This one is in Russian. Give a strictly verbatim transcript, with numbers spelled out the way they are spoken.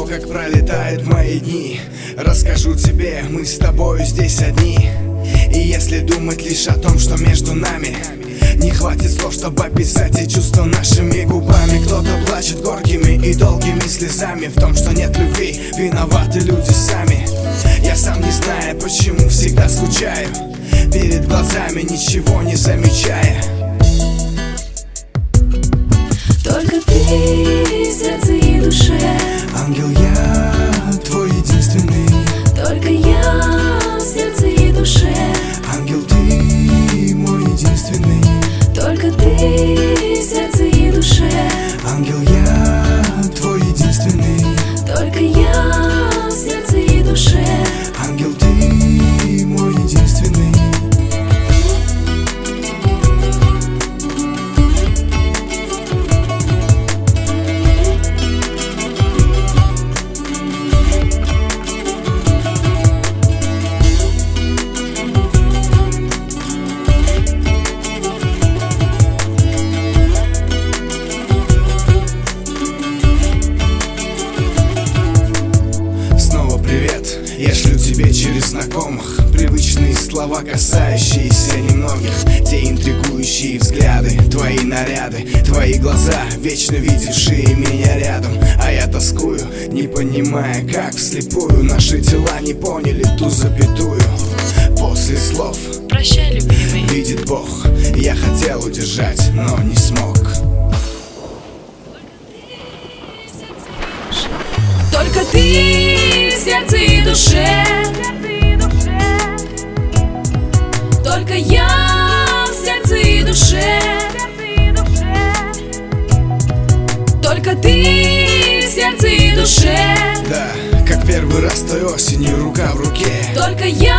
как пролетают мои дни, расскажу тебе, мы с тобою здесь одни. И если думать лишь о том, что между нами, не хватит слов, чтобы описать эти чувства нашими губами. Кто-то плачет горькими и долгими слезами. В том, что нет любви, виноваты люди сами. Я сам не знаю, почему всегда скучаю, перед глазами ничего не замечая. Только ты, сердце и душе. Ангел, я твой единственный. Только я, сердце и душе. Ангел, ты мой единственный. Только ты, сердце и душе. Ангел, я твой единственный. Только я, сердце и душе. Ангел, ты мой единственный. Я шлю тебе через знакомых привычные слова, касающиеся немногих. Те интригующие взгляды, твои наряды, твои глаза, вечно видевшие меня рядом. А я тоскую, не понимая, как вслепую наши тела не поняли ту запятую. После слов «Прощай, любимый», видит Бог, я хотел удержать, но не смог. Только ты, сердце и душе. Только я, в сердце и душе. Только ты, сердце и душе. Да, как первый раз той осенью, рука в руке. Только я,